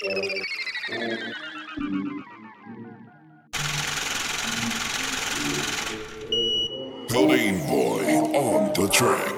Clean boy on the track.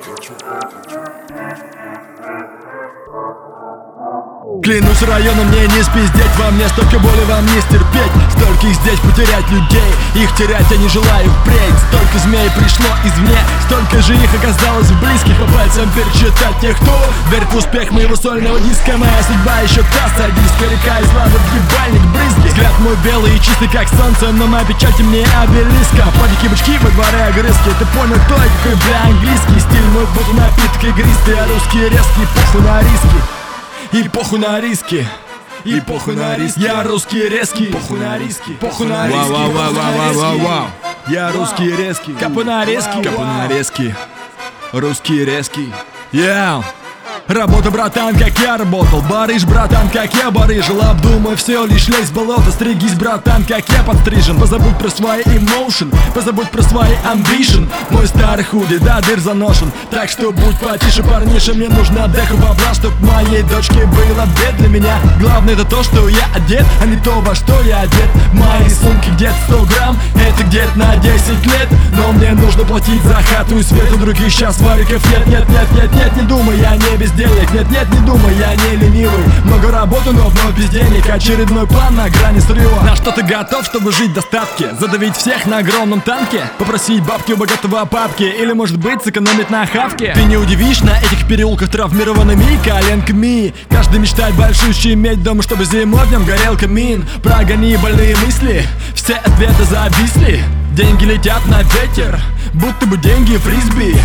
Клянусь районом, мне не спиздеть, во мне столько боли, вам не стерпеть. Столько их здесь потерять людей, их терять я не желаю впредь. Столько змей пришло извне, столько же их оказалось близких. По пальцам перечитать тех, кто верит в успех моего сольного диска. Моя судьба еще та, садистка, река из лавы, ебальник, брызги. Взгляд мой белый и чистый, как солнце, но моя печать темнее обелиска. Подики бычки во дворе огрызки, ты понял, кто я, какой, бля, английский стиль мой, будто напиток игристый, а русские резкие, похуй на риски. И похуй на риски, и похуй на риски. Я русский резкий, похуй на риски, похуй на риски. Вау. Я русский резкий, капу на резкий, русский резкий. Работа, братан, как я работал. Барыш, братан, как я барыжил. Обдумай все, лишь лезь в болото. Стригись, братан, как я подстрижен. Позабудь про свои эмоушен, позабудь про свои амбишн. Мой старый худи, да, дыр заношен. Так что будь потише, парниша. Мне нужно отдыха бабла, чтоб моей дочке был обед для меня. Главное это то, что я одет, а не то, во что я одет. В моей сумке где-то 100 грамм, это где-то на 10 лет. Но мне нужно платить за хату и свет. У других сейчас вариков нет, не думай, я не без денег, нет, не думай, я не ленивый. Много работы, но вновь без денег. Очередной план на грани срыва. На что ты готов, чтобы жить в достатке? Задавить всех на огромном танке? Попросить бабки у богатого папки? Или, может быть, сэкономить на хавке? Ты не удивишь на этих переулках травмированными коленками. Каждый мечтает большущий иметь дом, чтобы зимой в нем горел камин. Прогони больные мысли, все ответы зависли. Деньги летят на ветер, будто бы деньги фрисби.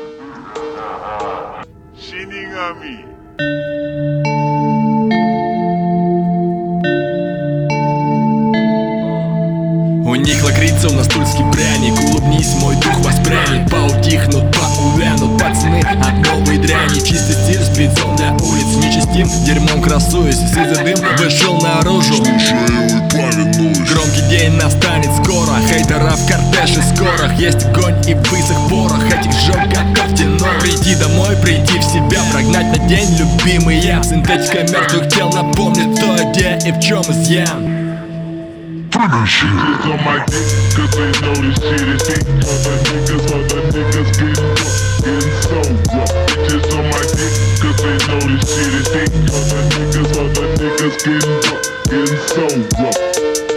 У них лакрица, у нас тульский пряник. Улыбнись, мой дух воспрянет. Поутихнут, поувянут пацаны от новой дряни. Чистый стиль, спецом для улиц нечистым дерьмом красуюсь. Сизый дым вышел наружу. Громкий день настанет скоро. Хейтеров кортеж и скорах. Есть огонь и высох порох. Этих жёг готовьте нор. Прийти домой, прийти в себя, прогнать на день любимый я. Синтетика мертвых тел напомнит, кто где и в чем изъян. Bitches on my dick, cause they know this shit is sick. Other niggas getting so rough. Bitches on my dick, cause they know this shit is sick. Other niggas getting so rough.